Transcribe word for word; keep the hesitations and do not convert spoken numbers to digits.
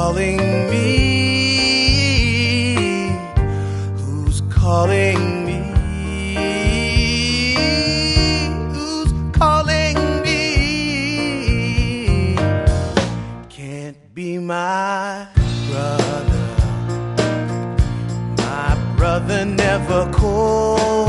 calling me? Who's calling me? Who's calling me? Can't be my brother. My brother never called